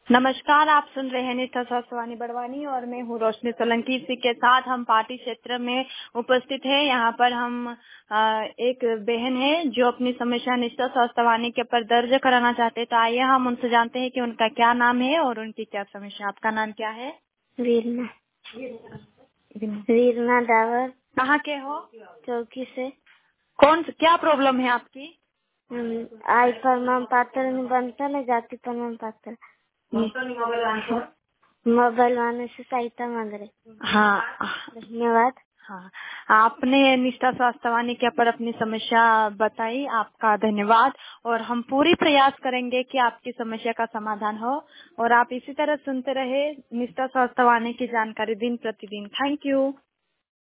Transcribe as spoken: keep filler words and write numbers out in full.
नमस्कार, आप सुन रहे हैं निष्ठा स्वास्थ्यवाणी बड़वानी और मैं हूँ रोशनी सोलंकी। इसी के साथ हम पार्टी क्षेत्र में उपस्थित हैं। यहाँ पर हम आ, एक बहन है जो अपनी समस्या निष्ठा स्वास्थ्यवाणी के ऊपर दर्ज कराना चाहते हैं। तो आइए हम उनसे जानते हैं कि उनका क्या नाम है और उनकी क्या समस्या। आपका नाम क्या है? वीरना वीरना डावर। कहाँ के हो? चौकी से। कौन क्या प्रॉब्लम है आपकी? आई प्रमाण पत्र नहीं बनता ना, जाति प्रमाण पत्र मोबाइल वाले से सहायता मांग रहे। हाँ, धन्यवाद। हाँ, आपने निष्ठा स्वास्थ्यवाणी के ऊपर अपनी समस्या बताई, आपका धन्यवाद। और हम पूरी प्रयास करेंगे कि आपकी समस्या का समाधान हो और आप इसी तरह सुनते रहे निष्ठा स्वास्थ्यवाणी की जानकारी दिन प्रतिदिन। Thank you.